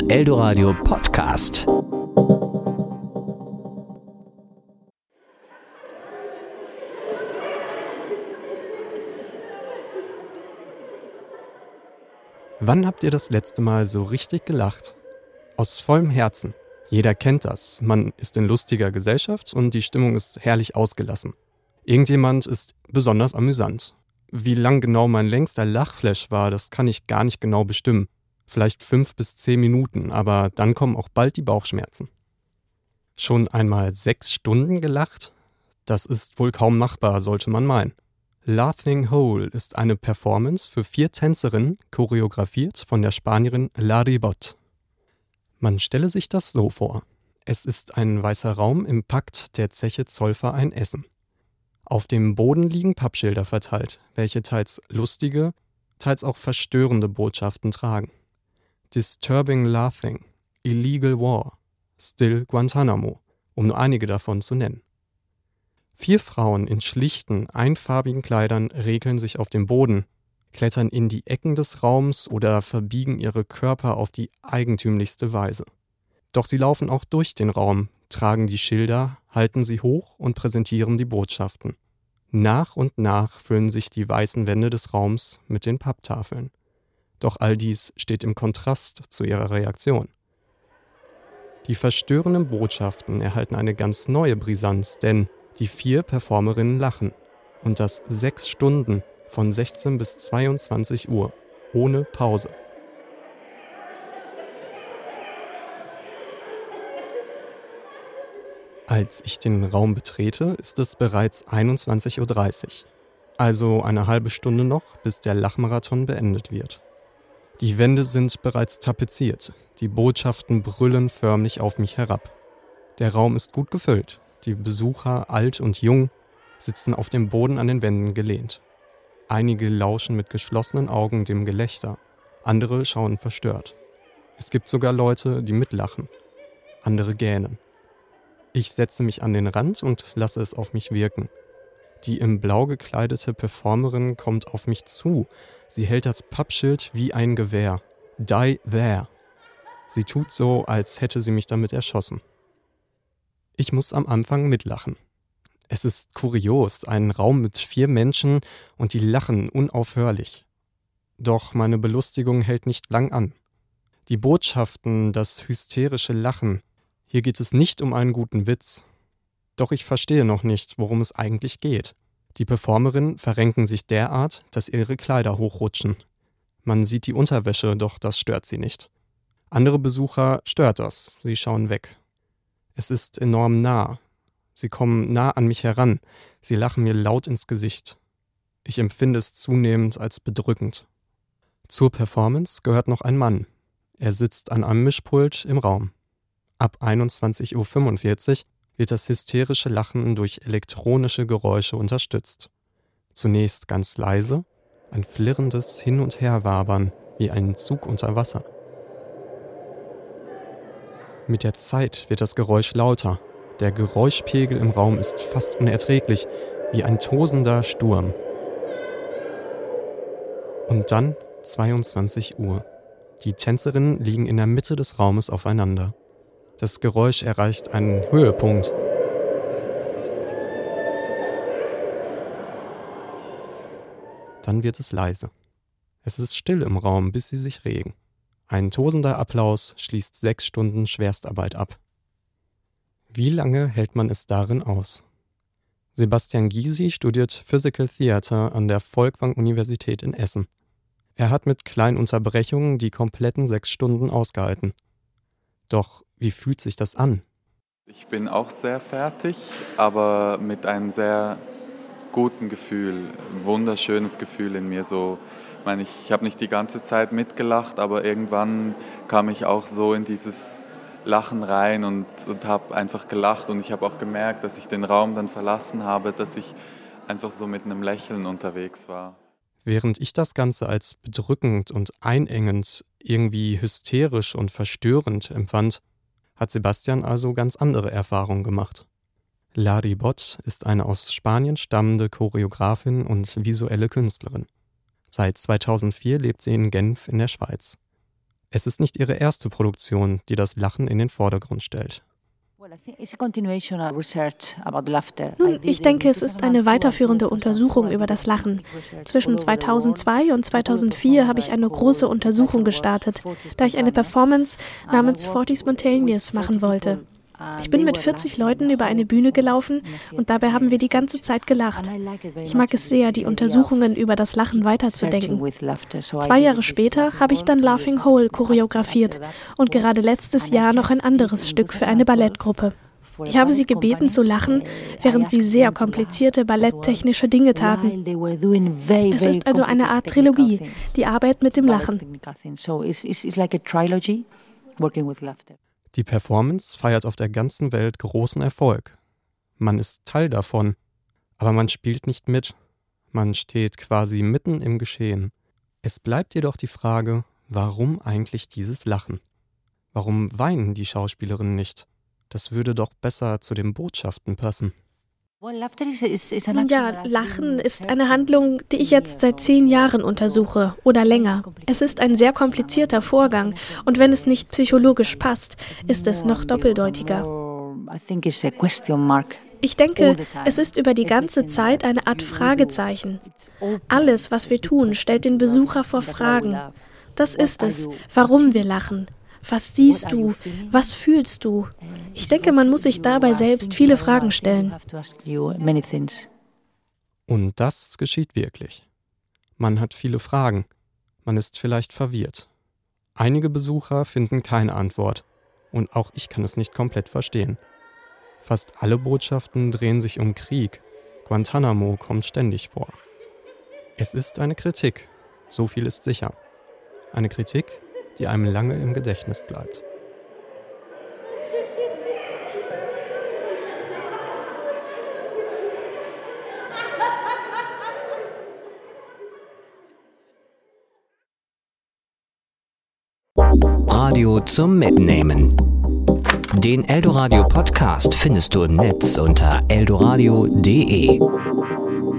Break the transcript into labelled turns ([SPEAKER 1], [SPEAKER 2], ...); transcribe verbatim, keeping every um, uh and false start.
[SPEAKER 1] Eldoradio Podcast.
[SPEAKER 2] Wann habt ihr das letzte Mal so richtig gelacht? Aus vollem Herzen. Jeder kennt das. Man ist in lustiger Gesellschaft und die Stimmung ist herrlich ausgelassen. Irgendjemand ist besonders amüsant. Wie lang genau mein längster Lachflash war, das kann ich gar nicht genau bestimmen. Vielleicht fünf bis zehn Minuten, aber dann kommen auch bald die Bauchschmerzen. Schon einmal sechs Stunden gelacht? Das ist wohl kaum machbar, sollte man meinen. Laughing Hole ist eine Performance für vier Tänzerinnen, choreografiert von der Spanierin Laribot. Man stelle sich das so vor. Es ist ein weißer Raum im Pakt der Zeche Zollverein Essen. Auf dem Boden liegen Pappschilder verteilt, welche teils lustige, teils auch verstörende Botschaften tragen. Disturbing Laughing, Illegal War, Still Guantanamo, um nur einige davon zu nennen. Vier Frauen in schlichten, einfarbigen Kleidern regeln sich auf dem Boden, klettern in die Ecken des Raums oder verbiegen ihre Körper auf die eigentümlichste Weise. Doch sie laufen auch durch den Raum, tragen die Schilder, halten sie hoch und präsentieren die Botschaften. Nach und nach füllen sich die weißen Wände des Raums mit den Papptafeln. Doch all dies steht im Kontrast zu ihrer Reaktion. Die verstörenden Botschaften erhalten eine ganz neue Brisanz, denn die vier Performerinnen lachen. Und das sechs Stunden von sechzehn bis zweiundzwanzig Uhr, ohne Pause. Als ich den Raum betrete, ist es bereits einundzwanzig Uhr dreißig. Also eine halbe Stunde noch, bis der Lachmarathon beendet wird. Die Wände sind bereits tapeziert, die Botschaften brüllen förmlich auf mich herab. Der Raum ist gut gefüllt, die Besucher, alt und jung, sitzen auf dem Boden an den Wänden gelehnt. Einige lauschen mit geschlossenen Augen dem Gelächter, andere schauen verstört. Es gibt sogar Leute, die mitlachen, andere gähnen. Ich setze mich an den Rand und lasse es auf mich wirken. Die im Blau gekleidete Performerin kommt auf mich zu. Sie hält das Pappschild wie ein Gewehr. Die there. Sie tut so, als hätte sie mich damit erschossen. Ich muss am Anfang mitlachen. Es ist kurios, ein Raum mit vier Menschen und die lachen unaufhörlich. Doch meine Belustigung hält nicht lang an. Die Botschaften, das hysterische Lachen. Hier geht es nicht um einen guten Witz. Doch ich verstehe noch nicht, worum es eigentlich geht. Die Performerinnen verrenken sich derart, dass ihre Kleider hochrutschen. Man sieht die Unterwäsche, doch das stört sie nicht. Andere Besucher stört das, sie schauen weg. Es ist enorm nah. Sie kommen nah an mich heran, sie lachen mir laut ins Gesicht. Ich empfinde es zunehmend als bedrückend. Zur Performance gehört noch ein Mann. Er sitzt an einem Mischpult im Raum. Ab einundzwanzig Uhr fünfundvierzig wird das hysterische Lachen durch elektronische Geräusche unterstützt. Zunächst ganz leise, ein flirrendes Hin- und Herwabern wie ein Zug unter Wasser. Mit der Zeit wird das Geräusch lauter. Der Geräuschpegel im Raum ist fast unerträglich, wie ein tosender Sturm. Und dann zweiundzwanzig Uhr. Die Tänzerinnen liegen in der Mitte des Raumes aufeinander. Das Geräusch erreicht einen Höhepunkt. Dann wird es leise. Es ist still im Raum, bis sie sich regen. Ein tosender Applaus schließt sechs Stunden Schwerstarbeit ab. Wie lange hält man es darin aus? Sebastian Gysi studiert Physical Theater an der Folkwang-Universität in Essen. Er hat mit kleinen Unterbrechungen die kompletten sechs Stunden ausgehalten. Doch wie fühlt sich das an?
[SPEAKER 3] Ich bin auch sehr fertig, aber mit einem sehr guten Gefühl, ein wunderschönes Gefühl in mir. So, ich meine, ich, ich habe nicht die ganze Zeit mitgelacht, aber irgendwann kam ich auch so in dieses Lachen rein und, und habe einfach gelacht. Und ich habe auch gemerkt, dass ich den Raum dann verlassen habe, dass ich einfach so mit einem Lächeln unterwegs war.
[SPEAKER 2] Während ich das Ganze als bedrückend und einengend, irgendwie hysterisch und verstörend empfand, hat Sebastian also ganz andere Erfahrungen gemacht. Laribot ist eine aus Spanien stammende Choreografin und visuelle Künstlerin. Seit zweitausendvier lebt sie in Genf in der Schweiz. Es ist nicht ihre erste Produktion, die das Lachen in den Vordergrund stellt.
[SPEAKER 4] Nun, ich denke, es ist eine weiterführende Untersuchung über das Lachen. Zwischen zweitausendzwei und zweitausendvier habe ich eine große Untersuchung gestartet, da ich eine Performance namens forty Spontaneous machen wollte. Ich bin mit vierzig Leuten über eine Bühne gelaufen und dabei haben wir die ganze Zeit gelacht. Ich mag es sehr, die Untersuchungen über das Lachen weiterzudenken. Zwei Jahre später habe ich dann Laughing Hole choreografiert und gerade letztes Jahr noch ein anderes Stück für eine Ballettgruppe. Ich habe sie gebeten zu lachen, während sie sehr komplizierte balletttechnische Dinge taten. Es ist also eine Art Trilogie, die Arbeit mit dem Lachen.
[SPEAKER 2] Die Performance feiert auf der ganzen Welt großen Erfolg. Man ist Teil davon, aber man spielt nicht mit. Man steht quasi mitten im Geschehen. Es bleibt jedoch die Frage, warum eigentlich dieses Lachen? Warum weinen die Schauspielerinnen nicht? Das würde doch besser zu den Botschaften passen.
[SPEAKER 4] Ja, Lachen ist eine Handlung, die ich jetzt seit zehn Jahren untersuche oder länger. Es ist ein sehr komplizierter Vorgang und wenn es nicht psychologisch passt, ist es noch doppeldeutiger. Ich denke, es ist über die ganze Zeit eine Art Fragezeichen. Alles, was wir tun, stellt den Besucher vor Fragen. Das ist es, warum wir lachen. Was siehst du? Was fühlst du? Ich denke, man muss sich dabei selbst viele Fragen stellen.
[SPEAKER 2] Und das geschieht wirklich. Man hat viele Fragen. Man ist vielleicht verwirrt. Einige Besucher finden keine Antwort. Und auch ich kann es nicht komplett verstehen. Fast alle Botschaften drehen sich um Krieg. Guantanamo kommt ständig vor. Es ist eine Kritik. So viel ist sicher. Eine Kritik, die einem lange im Gedächtnis bleibt.
[SPEAKER 1] Radio zum Mitnehmen. Den Eldoradio Podcast findest du im Netz unter eldoradio punkt de.